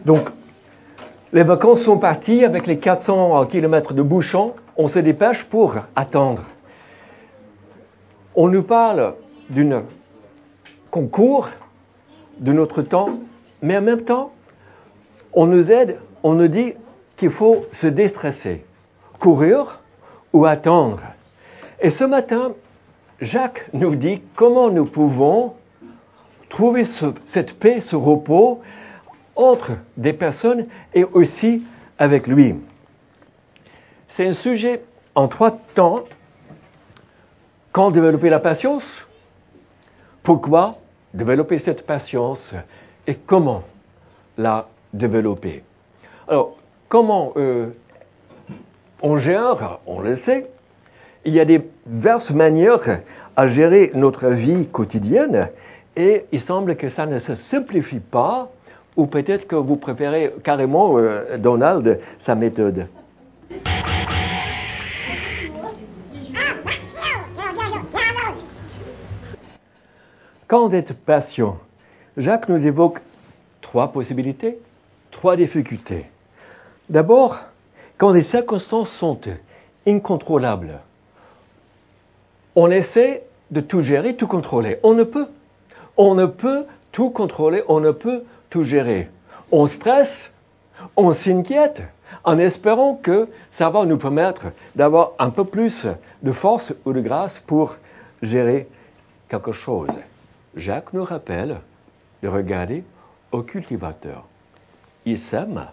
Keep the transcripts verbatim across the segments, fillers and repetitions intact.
Donc, les vacances sont parties avec les quatre cents kilomètres de bouchons. On se dépêche pour attendre. On nous parle d'un concours de notre temps, mais en même temps, on nous aide, on nous dit qu'il faut se déstresser, courir ou attendre. Et ce matin, Jacques nous dit comment nous pouvons trouver ce, cette paix, ce repos entre des personnes et aussi avec lui. C'est un sujet en trois temps. Quand développer la patience? Pourquoi développer cette patience? Et comment la développer? Alors, comment euh, on gère? On le sait. Il y a des diverses manières à gérer notre vie quotidienne et il semble que ça ne se simplifie pas, ou peut-être que vous préférez carrément, euh, Donald, sa méthode. Quand d'être patient, Jacques nous évoque trois possibilités, trois difficultés. D'abord, quand les circonstances sont incontrôlables, on essaie de tout gérer, tout contrôler. On ne peut. On ne peut tout contrôler, on ne peut tout gérer. On stresse, on s'inquiète en espérant que ça va nous permettre d'avoir un peu plus de force ou de grâce pour gérer quelque chose. Jacques nous rappelle de regarder au cultivateur. Il sème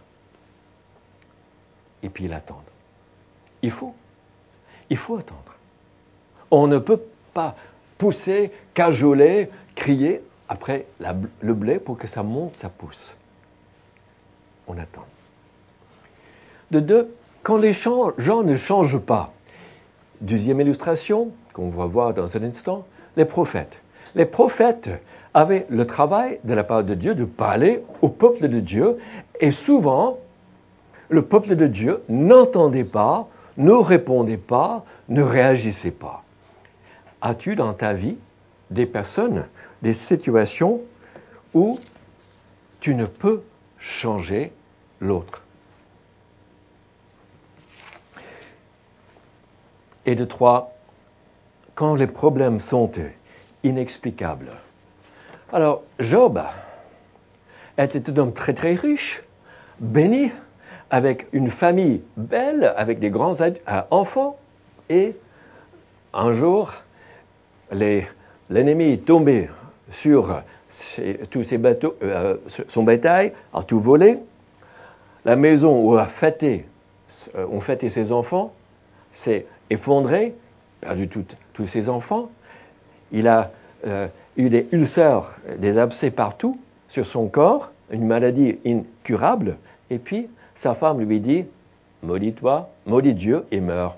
et puis il attend. Il faut. Il faut attendre. On ne peut pas pousser, cajoler, crier après la, le blé pour que ça monte, ça pousse. On attend. De deux, quand les gens ne changent pas. Deuxième illustration, qu'on va voir dans un instant, les prophètes. Les prophètes avaient le travail de la part de Dieu de parler au peuple de Dieu et souvent, le peuple de Dieu n'entendait pas, ne répondait pas, ne réagissait pas. As-tu dans ta vie des personnes, des situations où tu ne peux changer l'autre? Et de trois, quand les problèmes sont inexplicables. Alors, Job était un homme très très riche, béni, avec une famille belle, avec des grands enfants, et un jour, les, l'ennemi est tombé sur ses, tous ses bateaux, euh, son bétail, a tout volé. La maison où a fêté, euh, ont fêté ses enfants s'est effondrée, perdu tout, tous ses enfants. Il a euh, eu des ulcères, des abcès partout sur son corps, une maladie incurable. Et puis, sa femme lui dit, maudis-toi, maudis Dieu et meurs.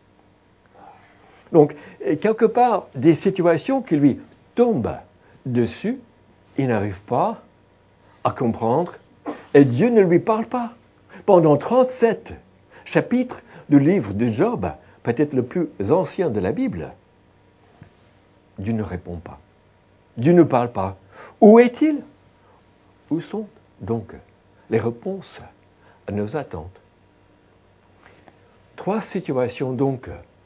Donc, quelque part, des situations qui lui tombent dessus, il n'arrive pas à comprendre, et Dieu ne lui parle pas. Pendant trente-sept chapitres du livre de Job, peut-être le plus ancien de la Bible, Dieu ne répond pas. Dieu ne parle pas. Où est-il? Où sont donc les réponses à nos attentes? Trois situations donc,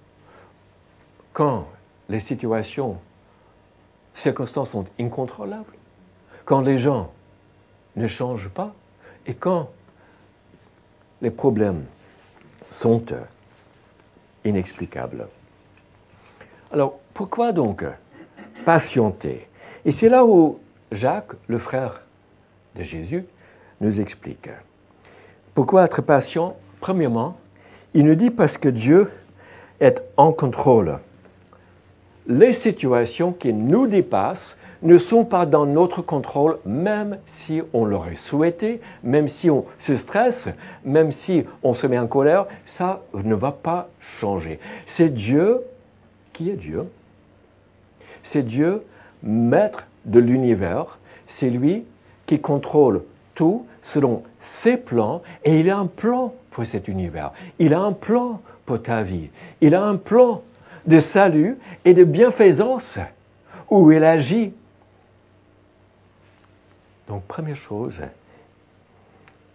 quand les situations, circonstances sont incontrôlables, quand les gens ne changent pas et quand les problèmes sont inexplicables. Alors, pourquoi donc patienter? Et c'est là où Jacques, le frère de Jésus, nous explique. Pourquoi être patient? Premièrement, il nous dit parce que Dieu est en contrôle. Les situations qui nous dépassent ne sont pas dans notre contrôle, même si on l'aurait souhaité, même si on se stresse, même si on se met en colère, ça ne va pas changer. C'est Dieu qui est Dieu. C'est Dieu, maître de l'univers. C'est lui qui contrôle tout selon ses plans, et il a un plan pour cet univers. Il a un plan pour ta vie. Il a un plan de salut et de bienfaisance où il agit. Donc, première chose,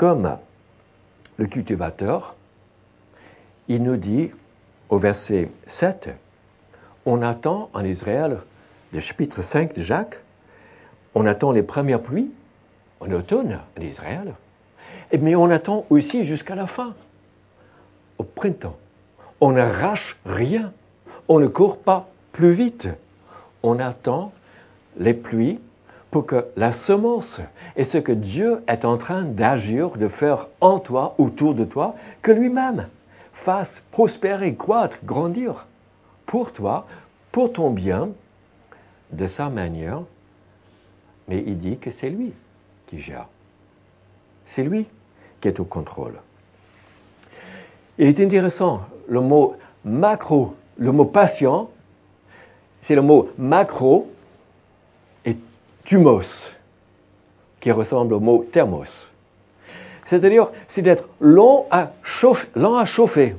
comme le cultivateur, il nous dit au verset sept, on attend en Israël, le chapitre cinq de Jacques, on attend les premières pluies en automne en Israël, mais on attend aussi jusqu'à la fin, au printemps. On n'arrache rien, on ne court pas plus vite. On attend les pluies pour que la semence et ce que Dieu est en train d'agir, de faire en toi, autour de toi, que lui-même fasse prospérer, croître, grandir pour toi, pour ton bien, de sa manière. Mais il dit que c'est lui qui gère. C'est lui qui est au contrôle. Il est intéressant, le mot macro, le mot patient, c'est le mot macro et thumos, qui ressemble au mot thermos. C'est-à-dire, c'est d'être lent à chauffer, lent à chauffer,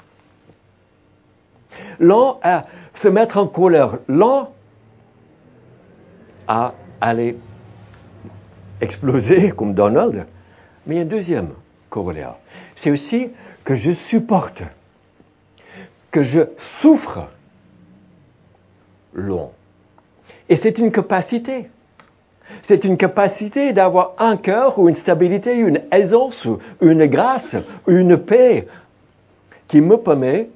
lent à se mettre en colère, lent à aller exploser comme Donald. Mais il y a un deuxième corollaire. C'est aussi que je supporte, que je souffre long. Et c'est une capacité. C'est une capacité d'avoir un cœur ou une stabilité, une aisance, une grâce, une paix qui me permet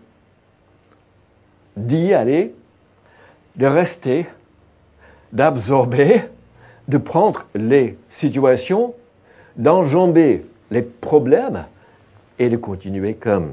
d'y aller, de rester, d'absorber, de prendre les situations, d'enjamber les problèmes et de continuer comme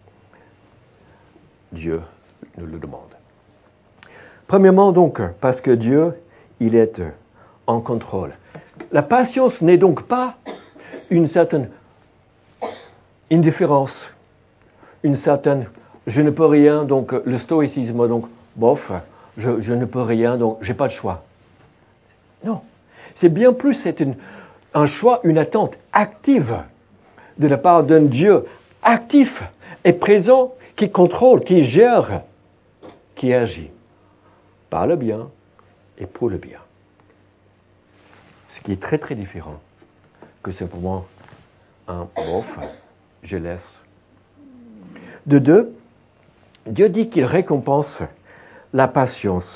Dieu nous le demande. Premièrement donc, parce que Dieu, il est en contrôle. La patience n'est donc pas une certaine indifférence, une certaine je ne peux rien, donc le stoïcisme, donc bof, je, je ne peux rien, donc j'ai pas de choix. Non, c'est bien plus, c'est une, un choix, une attente active de la part d'un Dieu actif et présent qui contrôle, qui gère, qui agit par le bien et pour le bien. Ce qui est très très différent que simplement un bof, je laisse. De deux, Dieu dit qu'il récompense la patience.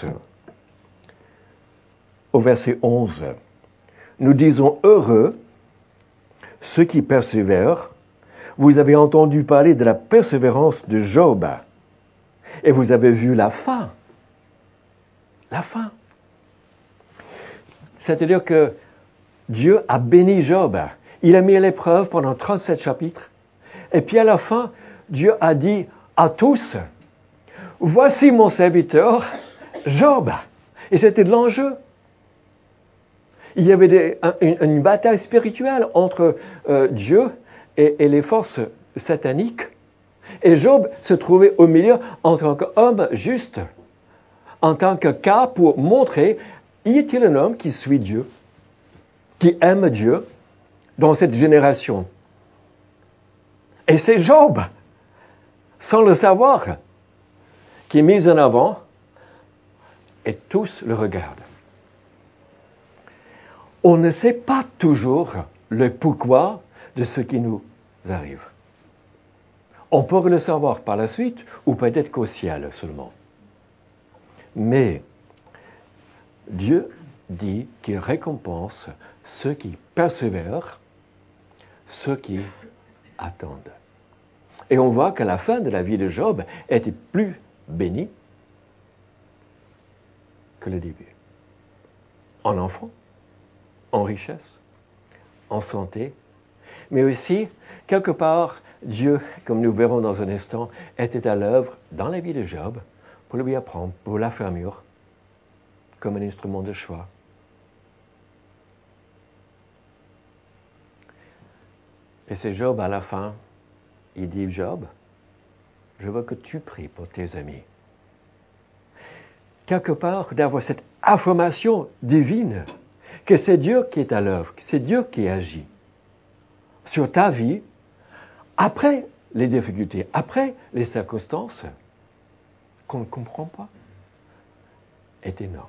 Au verset onze, nous disons heureux ceux qui persévèrent. Vous avez entendu parler de la persévérance de Job et vous avez vu la fin. La fin. C'est-à-dire que Dieu a béni Job. Il a mis à l'épreuve pendant trente-sept chapitres. Et puis à la fin, Dieu a dit à tous, voici mon serviteur Job. Et c'était de l'enjeu. Il y avait des, un, une, une bataille spirituelle entre euh, Dieu et, et les forces sataniques. Et Job se trouvait au milieu en tant qu'homme juste, en tant que cas pour montrer, y est-il un homme qui suit Dieu, qui aime Dieu dans cette génération? Et c'est Job, sans le savoir, qui est mis en avant et tous le regardent. On ne sait pas toujours le pourquoi de ce qui nous arrive. On pourrait le savoir par la suite ou peut-être qu'au ciel seulement. Mais Dieu dit qu'il récompense ceux qui persévèrent, ceux qui attendent. Et on voit que la fin de la vie de Job était plus bénie que le début. En enfant, en richesse, en santé, mais aussi, quelque part, Dieu, comme nous verrons dans un instant, était à l'œuvre dans la vie de Job pour lui apprendre, pour l'affermir comme un instrument de choix. Et c'est Job à la fin, il dit, Job, je veux que tu pries pour tes amis. Quelque part, d'avoir cette affirmation divine que c'est Dieu qui est à l'œuvre, que c'est Dieu qui agit sur ta vie, après les difficultés, après les circonstances qu'on ne comprend pas, est énorme.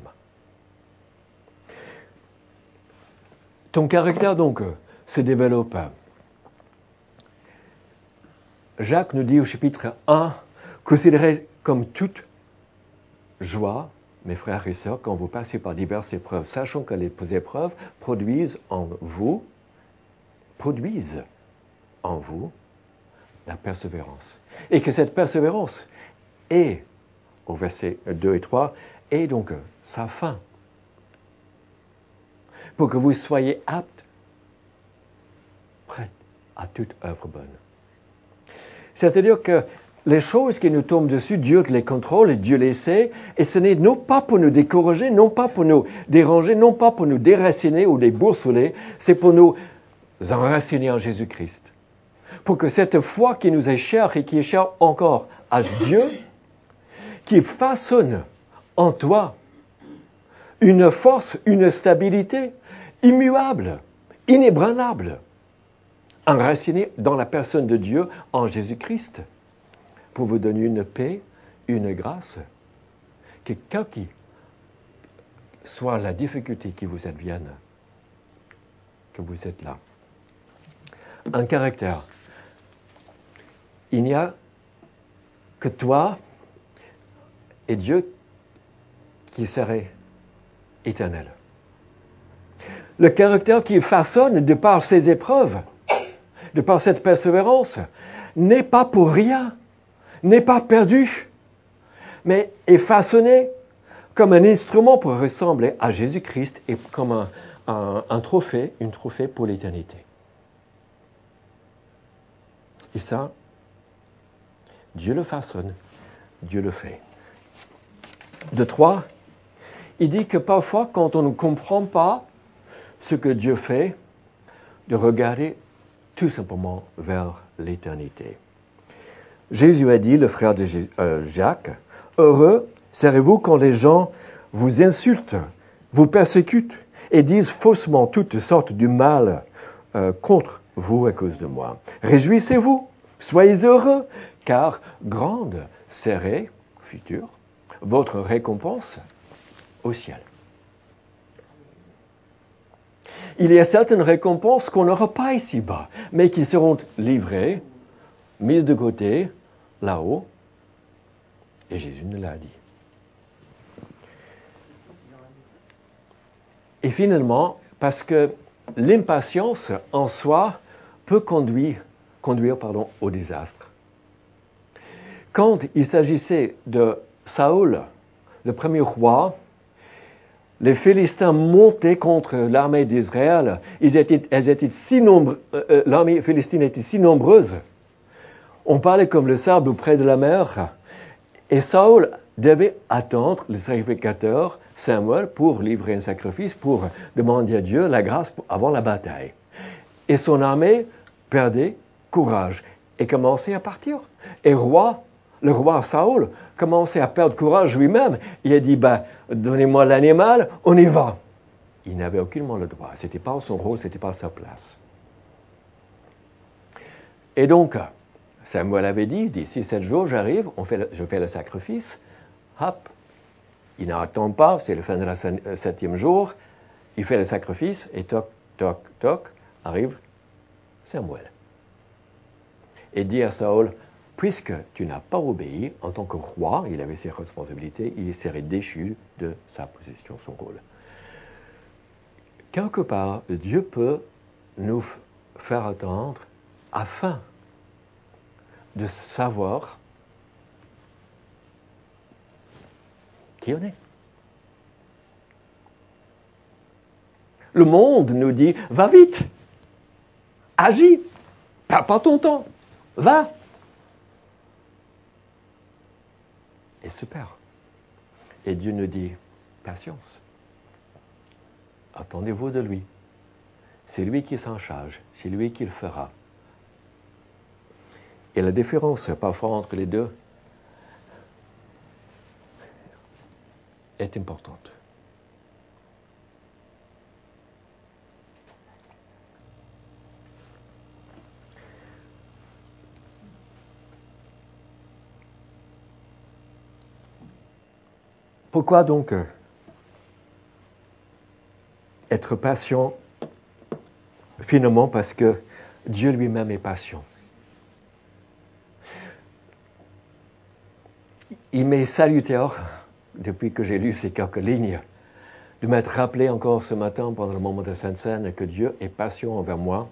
Ton caractère, donc, se développe Jacques nous dit au chapitre un, considérez comme toute joie, mes frères et sœurs, quand vous passez par diverses épreuves, sachant que les épreuves produisent en vous, produisent en vous la persévérance. Et que cette persévérance est, au verset deux et trois, est donc sa fin. Pour que vous soyez aptes, prêts à toute œuvre bonne. C'est-à-dire que les choses qui nous tombent dessus, Dieu les contrôle et Dieu les sait, et ce n'est non pas pour nous décourager, non pas pour nous déranger, non pas pour nous déraciner ou déboursoler, c'est pour nous enraciner en Jésus-Christ. Pour que cette foi qui nous est chère et qui est chère encore à Dieu, qui façonne en toi une force, une stabilité immuable, inébranlable, enracinée dans la personne de Dieu en Jésus-Christ, pour vous donner une paix, une grâce, que quelle que soit la difficulté qui vous advienne, que vous êtes là. Un caractère. Il n'y a que toi et Dieu qui serait éternel. Le caractère qui façonne de par ces épreuves, de par cette persévérance, n'est pas pour rien, n'est pas perdu, mais est façonné comme un instrument pour ressembler à Jésus-Christ et comme un, un, un trophée, une trophée pour l'éternité. Et ça, Dieu le façonne, Dieu le fait. De trois, il dit que parfois, quand on ne comprend pas ce que Dieu fait, de regarder tout simplement vers l'éternité. Jésus a dit, le frère de Jacques, « Heureux serez-vous quand les gens vous insultent, vous persécutent et disent faussement toutes sortes de mal euh, contre vous à cause de moi. Réjouissez-vous, soyez heureux, car grande serait, futur, votre récompense au ciel. » Il y a certaines récompenses qu'on n'aura pas ici-bas, mais qui seront livrées, mises de côté, là-haut, et Jésus nous l'a dit. Et finalement, parce que l'impatience en soi peut conduire, conduire pardon, au désastre. Quand il s'agissait de Saül, le premier roi, les Philistins montaient contre l'armée d'Israël. Ils étaient, elles étaient si nombreux, euh, l'armée philistine était si nombreuse. On parlait comme le sable près de la mer. Et Saül devait attendre le sacrificateur Samuel pour livrer un sacrifice, pour demander à Dieu la grâce avant la bataille. Et son armée perdait courage et commençait à partir. Et roi, le roi Saül commençait à perdre courage lui-même. Il a dit, ben, donnez-moi l'animal, on y va. Il n'avait aucunement le droit. Ce n'était pas son rôle, ce n'était pas sa place. Et donc, Samuel avait dit, d'ici sept jours, j'arrive, on fait le, je fais le sacrifice. Hop, il n'attend pas, c'est le fin de la septième jour. Il fait le sacrifice et toc, toc, toc, arrive Samuel. Et dit à Saül, puisque tu n'as pas obéi, en tant que roi, il avait ses responsabilités, il serait déchu de sa position, son rôle. Quelque part, Dieu peut nous faire attendre afin de savoir qui on est. Le monde nous dit, va vite, agis, perds pas ton temps, va. Et se perd. Et Dieu nous dit, patience. Attendez-vous de lui. C'est lui qui s'en charge, c'est lui qui le fera. Et la différence parfois entre les deux est importante. Pourquoi donc être patient? Finalement, parce que Dieu lui-même est patient. il m'est salutaire, depuis que j'ai lu ces quelques lignes, de m'être rappelé encore ce matin pendant le moment de Sainte Seine que Dieu est patient envers moi.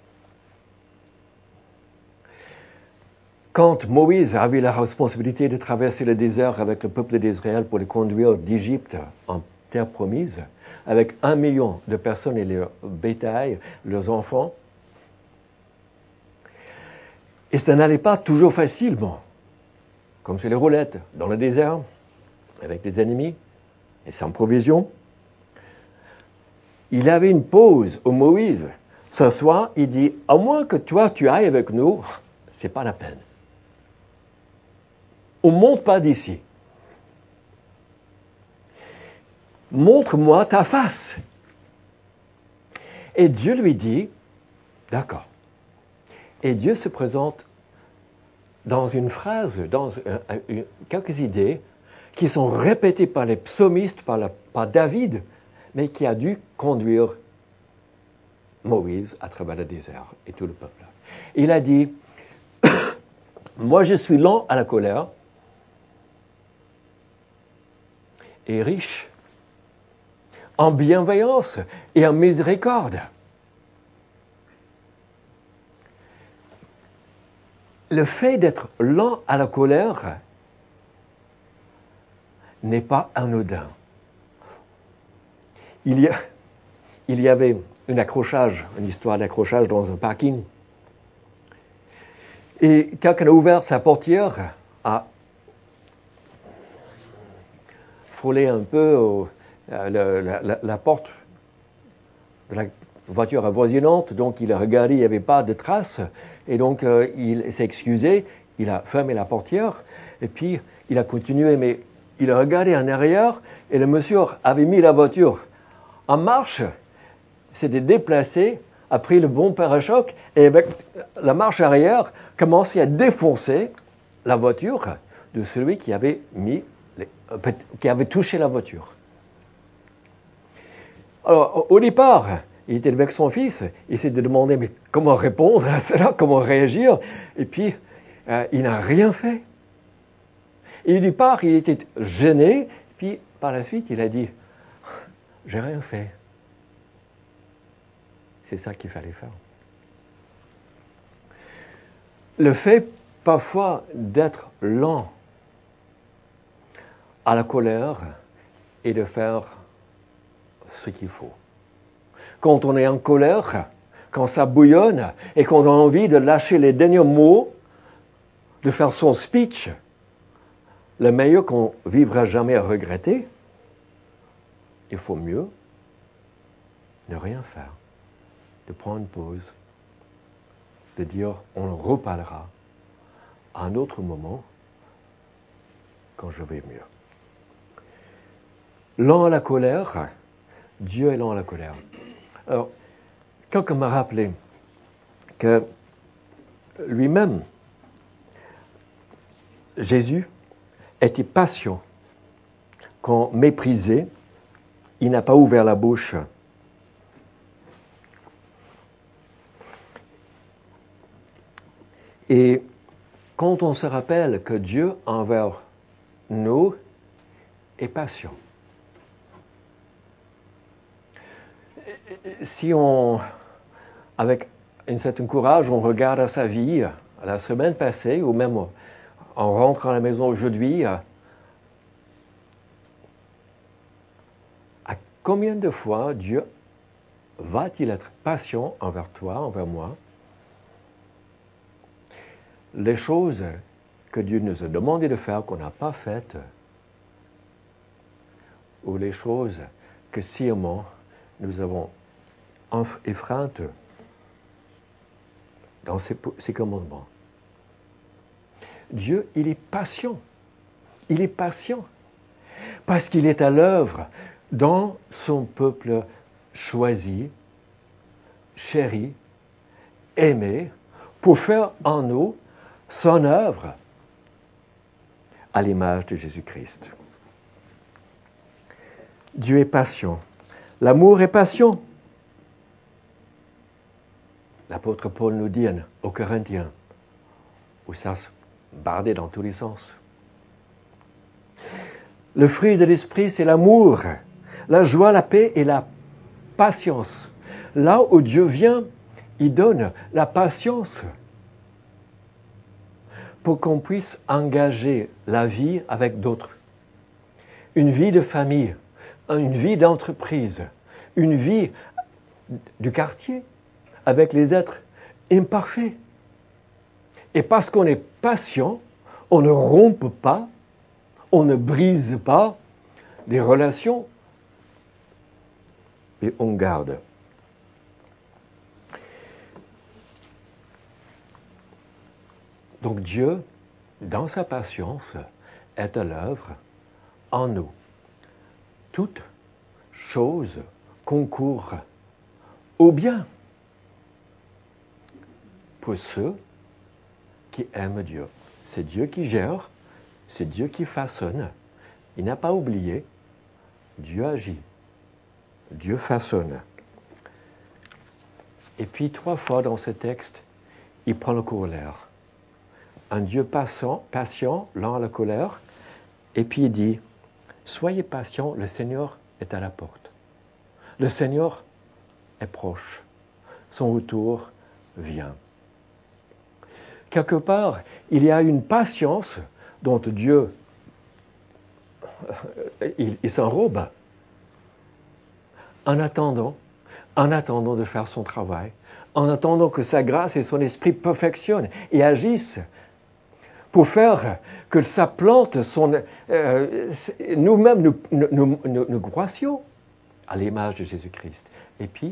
Quand Moïse avait la responsabilité de traverser le désert avec le peuple d'Israël pour les conduire d'Égypte en terre promise, avec un million de personnes et leur bétail, leurs enfants, et ça n'allait pas toujours facilement, comme sur les roulettes, dans le désert, avec les ennemis, et sans provision. Il avait une pause où Moïse s'assoit, il dit, à moins que toi tu ailles avec nous, c'est pas la peine. On ne monte pas d'ici. Montre-moi ta face. Et Dieu lui dit, d'accord. Et Dieu se présente dans une phrase, dans euh, euh, quelques idées qui sont répétées par les psaumistes, par, la, par David, mais qui a dû conduire Moïse à travers le désert et tout le peuple. Il a dit, moi je suis lent à la colère et riche en bienveillance et en miséricorde. Le fait d'être lent à la colère n'est pas anodin. Il y, a, il y avait un accrochage, une histoire d'accrochage dans un parking. Et quelqu'un a ouvert sa portière, a frôlé un peu au, la, la, la, la porte de la voiture avoisinante, donc il a regardé, il n'y avait pas de traces, et donc euh, il s'est excusé, il a fermé la portière, et puis il a continué, mais il a regardé en arrière, et le monsieur avait mis la voiture en marche, s'était déplacé, a pris le bon pare-choc, et avec la marche arrière, commençait à défoncer la voiture de celui qui avait mis, les, qui avait touché la voiture. Alors, au départ, il était avec son fils, il s'est demandé mais comment répondre à cela, comment réagir, et puis euh, il n'a rien fait. Et au départ, il était gêné, puis par la suite, il a dit j'ai rien fait. C'est ça qu'il fallait faire. Le fait parfois d'être lent à la colère et de faire ce qu'il faut. Quand on est en colère, quand ça bouillonne et qu'on a envie de lâcher les derniers mots, de faire son speech, le meilleur qu'on vivra jamais à regretter, il faut mieux ne rien faire, de prendre une pause, de dire on reparlera à un autre moment quand je vais mieux. Lent à la colère, Dieu est lent à la colère. Alors, quelqu'un m'a rappelé que lui-même, Jésus, était patient. Quand méprisé, il n'a pas ouvert la bouche. Et quand on se rappelle que Dieu envers nous est patient, si on, avec un certain courage, on regarde à sa vie, à la semaine passée, ou même en rentrant à la maison aujourd'hui, à combien de fois Dieu va-t-il être patient envers toi, envers moi? Les choses que Dieu nous a demandé de faire qu'on n'a pas faites, ou les choses que sciemment nous avons effreintes dans ses, ses commandements. Dieu, il est patient. Il est patient parce qu'il est à l'œuvre dans son peuple choisi, chéri, aimé, pour faire en nous son œuvre à l'image de Jésus-Christ. Dieu est patient. L'amour est patient. L'apôtre Paul nous dit aux Corinthiens, où ça se bardait dans tous les sens. Le fruit de l'esprit, c'est l'amour, la joie, la paix et la patience. Là où Dieu vient, il donne la patience pour qu'on puisse engager la vie avec d'autres. Une vie de famille, une vie d'entreprise, une vie du quartier avec les êtres imparfaits. Et parce qu'on est patient, on ne rompt pas, on ne brise pas des relations et on garde. Donc Dieu, dans sa patience, est à l'œuvre en nous. Toute chose concourt au bien pour ceux qui aiment Dieu. C'est Dieu qui gère, c'est Dieu qui façonne. Il n'a pas oublié, Dieu agit, Dieu façonne. Et puis trois fois dans ce texte, il prend le corollaire. Un Dieu patient, patient, lent à la colère, et puis il dit, soyez patients, le Seigneur est à la porte. Le Seigneur est proche. Son retour vient. Quelque part, il y a une patience dont Dieu, il, il s'enrobe en attendant, en attendant de faire son travail, en attendant que sa grâce et son esprit perfectionnent et agissent pour faire que sa plante, son, euh, nous-mêmes, nous, nous, nous, nous croissions à l'image de Jésus-Christ. Et puis,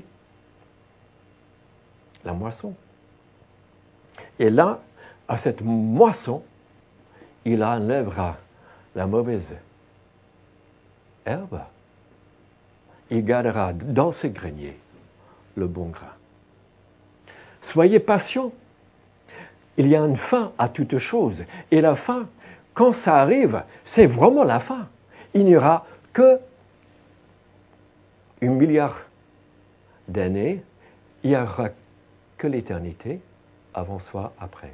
la moisson. Et là, à cette moisson, il enlèvera la mauvaise herbe. Il gardera dans ses greniers le bon grain. Soyez patients. Il y a une fin à toute chose. Et la fin, quand ça arrive, c'est vraiment la fin. Il n'y aura que un milliard d'années. Il n'y aura que l'éternité, avant soit après.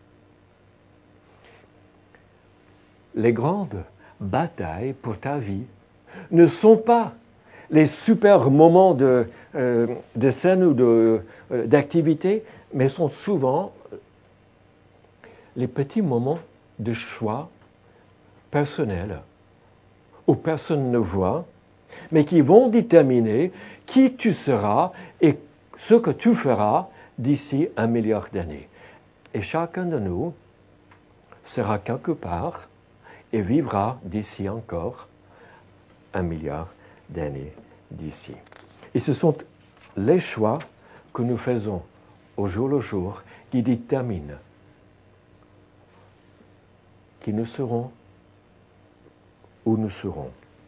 Les grandes batailles pour ta vie ne sont pas les super moments de, euh, de scène ou de, euh, d'activité, mais sont souvent les petits moments de choix personnels où personne ne voit, mais qui vont déterminer qui tu seras et ce que tu feras d'ici un milliard d'années. Et chacun de nous sera quelque part et vivra d'ici encore un milliard d'années d'ici. Et ce sont les choix que nous faisons au jour le jour qui déterminent qui nous serons, où nous serons.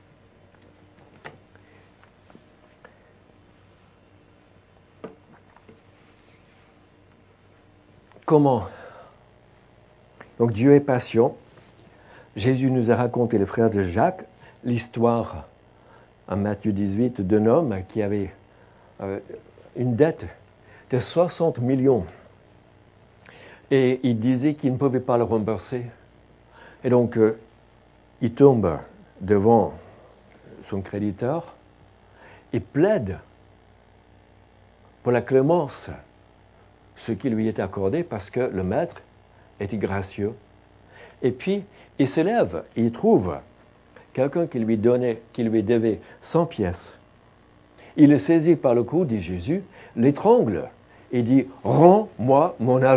Comment? Donc Dieu est patient. Jésus nous a raconté, le frère de Jacques, l'histoire en Matthieu dix-huit d'un homme qui avait euh, une dette de soixante millions. Et il disait qu'il ne pouvait pas le rembourser. Et donc, euh, il tombe devant son créditeur et plaide pour la clémence, ce qui lui est accordé parce que le maître était gracieux. Et puis, il se lève et il trouve quelqu'un qui lui donnait, qui lui devait cent pièces. Il le saisit par le cou, dit Jésus, l'étrangle et dit « Rends-moi mon argent ».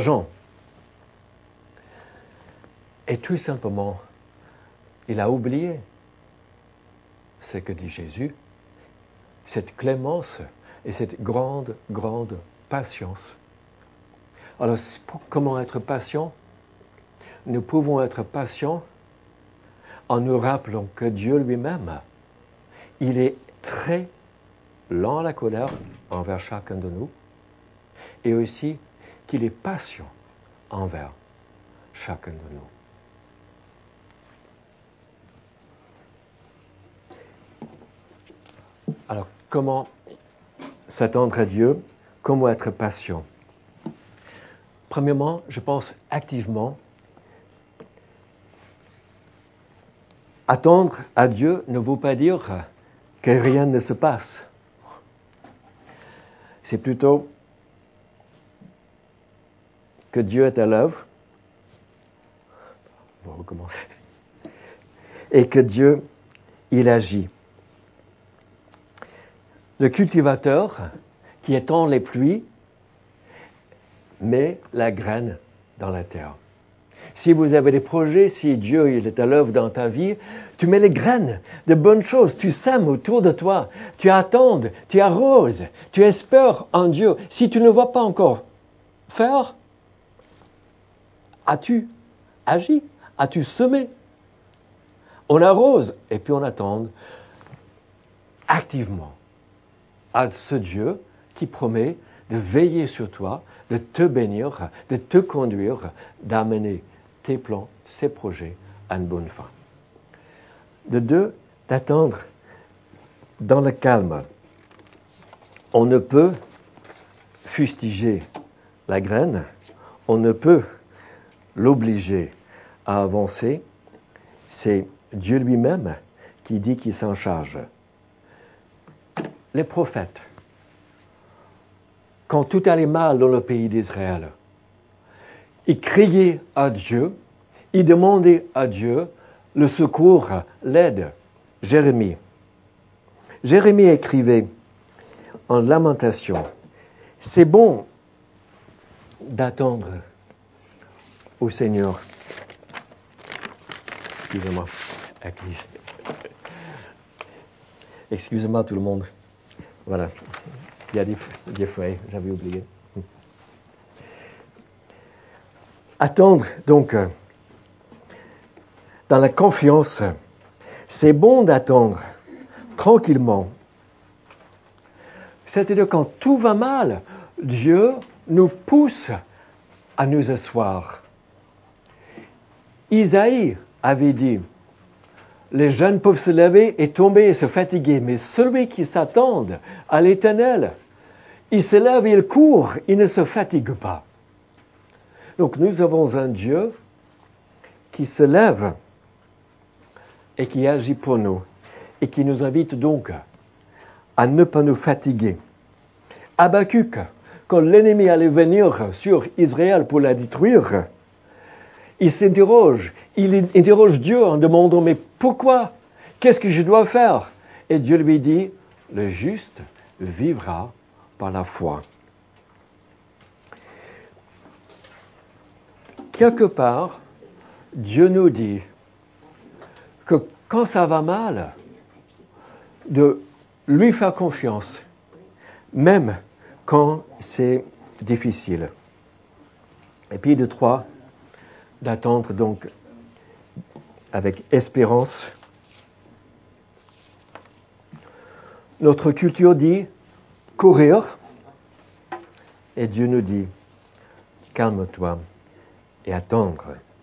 Et tout simplement, il a oublié ce que dit Jésus, cette clémence et cette grande, grande patience. Alors, comment être patient? Nous pouvons être patients en nous rappelant que Dieu lui-même, il est très lent à la colère envers chacun de nous et aussi qu'il est patient envers chacun de nous. Alors, comment s'attendre à Dieu? Comment être patient? Premièrement, je pense activement Attendre à Dieu ne veut pas dire que rien ne se passe. C'est plutôt que Dieu est à l'œuvre. On va recommencer. Et que Dieu, il agit. Le cultivateur qui étend les pluies met la graine dans la terre. Si vous avez des projets, si Dieu il est à l'œuvre dans ta vie, tu mets les graines de bonnes choses, tu sèmes autour de toi, tu attends, tu arroses, tu espères en Dieu. Si tu ne vois pas encore faire, as-tu agi, as-tu semé? On arrose et puis on attend activement à ce Dieu qui promet de veiller sur toi, de te bénir, de te conduire, d'amener tes plans, ses projets à une bonne fin. De deux, d'attendre dans le calme. On ne peut fustiger la graine, on ne peut l'obliger à avancer. C'est Dieu lui-même qui dit qu'il s'en charge. Les prophètes, quand tout allait mal dans le pays d'Israël, ils criaient à Dieu, ils demandaient à Dieu le secours, l'aide. Jérémie. Jérémie écrivait en Lamentation, c'est bon d'attendre au Seigneur. Excusez-moi. Excusez-moi tout le monde. Voilà. Il y a des, des feuilles, j'avais oublié. Attendre, donc, dans la confiance, c'est bon d'attendre tranquillement. C'est-à-dire quand tout va mal, Dieu nous pousse à nous asseoir. Isaïe avait dit, les jeunes peuvent se lever et tomber et se fatiguer, mais celui qui s'attend à l'Éternel, il se lève et il court, il ne se fatigue pas. Donc nous avons un Dieu qui se lève et qui agit pour nous et qui nous invite donc à ne pas nous fatiguer. Habakkuk, quand l'ennemi allait venir sur Israël pour la détruire, il s'interroge, il interroge Dieu en demandant, mais pourquoi? Qu'est-ce que je dois faire? Et Dieu lui dit, le juste vivra par la foi. Quelque part, Dieu nous dit que quand ça va mal, de lui faire confiance, même quand c'est difficile. Et puis de trois, d'attendre donc avec espérance. Notre culture dit courir, et Dieu nous dit calme-toi et attendre.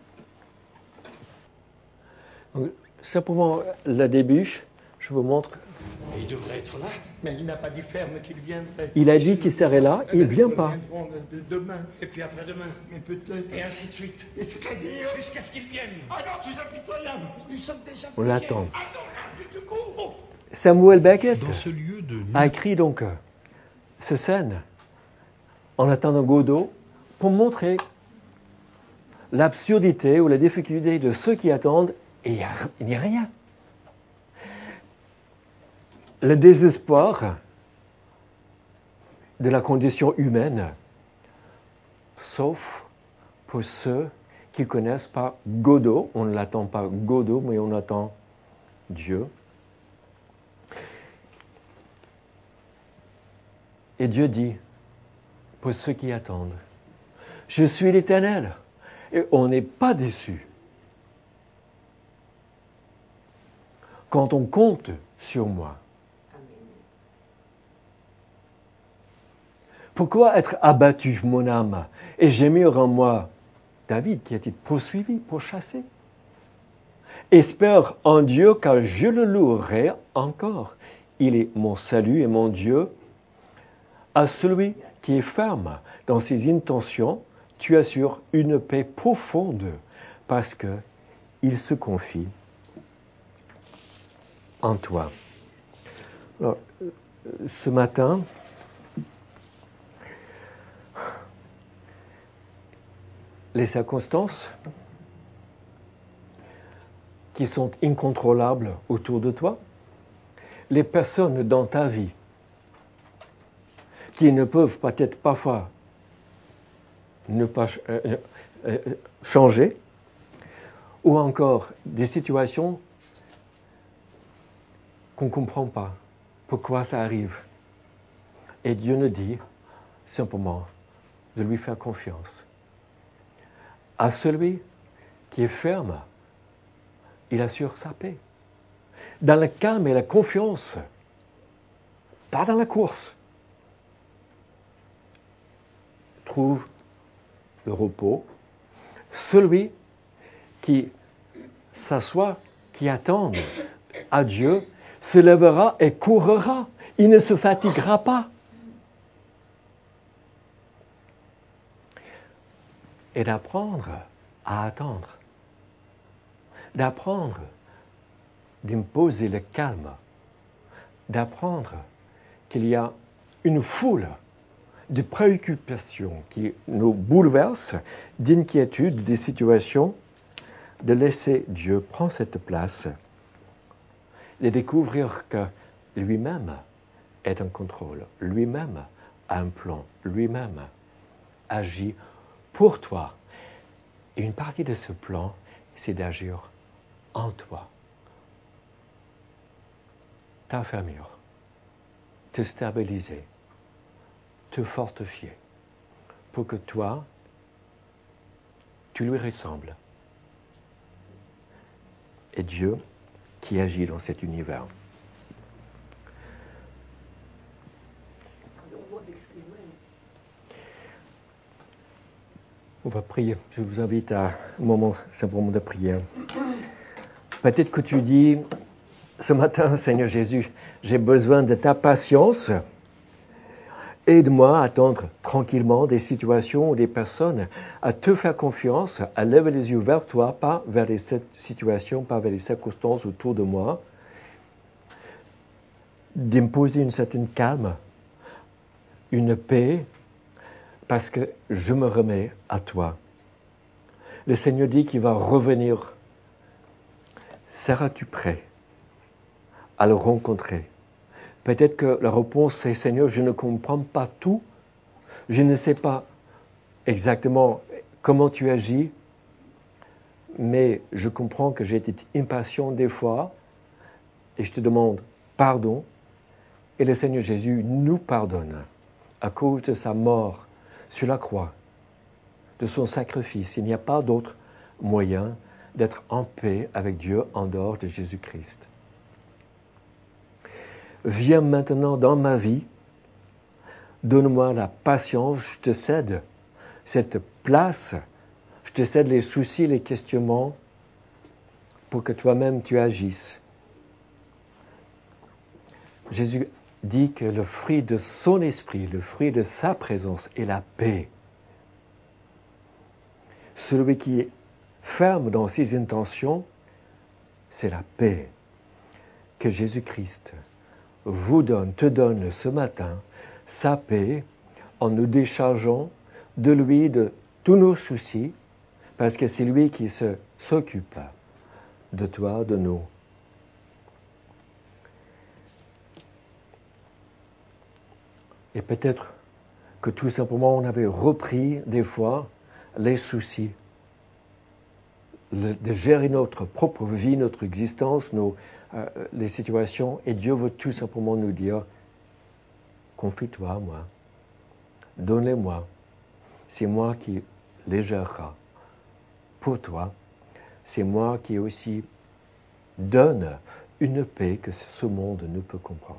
Donc, simplement le début, je vous montre. Il devrait être là, mais il n'a pas dit ferme qu'il viendrait. Il a dit qu'il serait là, il ne vient pas. Demain, et puis après-demain, mais peut-être. Et ainsi de suite. Et c'est-à-dire jusqu'à ce qu'il vienne. Ah non, tu es impitoyable. Nous sommes déjà. On l'attend. Ah non, là, tu te cours. Samuel Beckett Dans ce lieu de nuit, a écrit donc euh, ce scène en attendant Godot pour montrer l'absurdité ou la difficulté de ceux qui attendent et il n'y a rien. Le désespoir de la condition humaine, sauf pour ceux qui ne connaissent pas Godot. On ne l'attend pas Godot, mais on attend Dieu. Et Dieu dit, pour ceux qui attendent, je suis l'Éternel. Et on n'est pas déçu. Quand on compte sur moi. Pourquoi être abattu, mon âme, et gémir en moi? David qui a été poursuivi, pourchassé. Espère en Dieu car je le louerai encore. Il est mon salut et mon Dieu. À celui qui est ferme dans ses intentions, tu assures une paix profonde parce que il se confie en toi. Alors, ce matin, les circonstances qui sont incontrôlables autour de toi, les personnes dans ta vie qui ne peuvent peut-être parfois ne pas euh, euh, changer, ou encore des situations qu'on ne comprend pas, pourquoi ça arrive. Et Dieu nous dit simplement de lui faire confiance. À celui qui est ferme, il assure sa paix. Dans le calme et la confiance, pas dans la course. Trouve le repos. Celui qui s'assoit, qui attend à Dieu, se lèvera et courra. Il ne se fatiguera pas. Et d'apprendre à attendre. D'apprendre d'imposer le calme. D'apprendre qu'il y a une foule de préoccupations qui nous bouleversent, d'inquiétudes, des situations, de laisser Dieu prendre cette place, de découvrir que lui-même est en contrôle, lui-même a un plan, lui-même agit pour toi. Et une partie de ce plan, c'est d'agir en toi, t'affermir, te stabiliser, te fortifier, pour que toi, tu lui ressembles. Et Dieu qui agit dans cet univers. On va prier. Je vous invite à un moment simplement de prière. Peut-être que tu dis, ce matin, Seigneur Jésus, j'ai besoin de ta patience. Aide-moi à attendre tranquillement des situations ou des personnes, à te faire confiance, à lever les yeux vers toi, pas vers les situations, pas vers les circonstances autour de moi, d'imposer une certaine calme, une paix, parce que je me remets à toi. Le Seigneur dit qu'il va revenir. Seras-tu prêt à le rencontrer? Peut-être que la réponse est, Seigneur, je ne comprends pas tout, je ne sais pas exactement comment tu agis, mais je comprends que j'ai été impatient des fois, et je te demande pardon. Et le Seigneur Jésus nous pardonne à cause de sa mort sur la croix, de son sacrifice. Il n'y a pas d'autre moyen d'être en paix avec Dieu en dehors de Jésus-Christ. Viens maintenant dans ma vie, donne-moi la patience, je te cède cette place, je te cède les soucis, les questionnements, pour que toi-même tu agisses. Jésus dit que le fruit de son esprit, le fruit de sa présence est la paix. Celui qui est ferme dans ses intentions, c'est la paix que Jésus-Christ vous donne, te donne ce matin, sa paix, en nous déchargeant de lui de tous nos soucis, parce que c'est lui qui se, s'occupe de toi, de nous. Et peut-être que tout simplement on avait repris des fois les soucis, le, de gérer notre propre vie, notre existence, nos, euh, les situations, et Dieu veut tout simplement nous dire, confie-toi à moi, donne-les-moi, c'est moi qui les gérera pour toi, c'est moi qui aussi donne une paix que ce monde ne peut comprendre.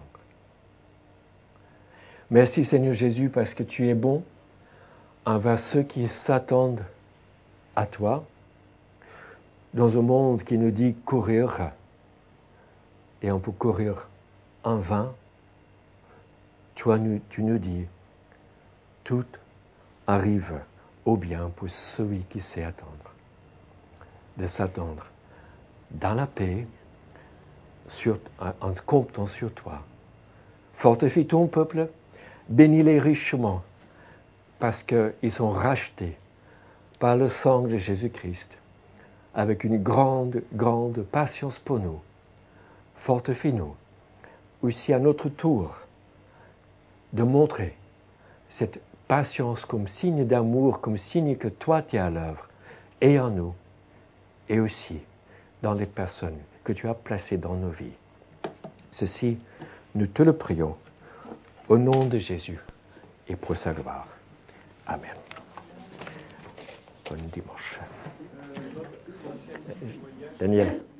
Merci Seigneur Jésus parce que tu es bon envers ceux qui s'attendent à toi dans un monde qui nous dit courir et on peut courir en vain. Toi, tu nous dis tout arrive au bien pour celui qui sait attendre. De s'attendre dans la paix, sur, en comptant sur toi. Fortifie ton peuple, bénis-les richement, parce qu'ils sont rachetés par le sang de Jésus-Christ, avec une grande, grande patience pour nous. Fortifie-nous aussi à notre tour de montrer cette patience comme signe d'amour, comme signe que toi tu es à l'œuvre, et en nous, et aussi dans les personnes que tu as placées dans nos vies. Ceci, nous te le prions, au nom de Jésus et pour sa gloire. Amen. Bon dimanche. Daniel.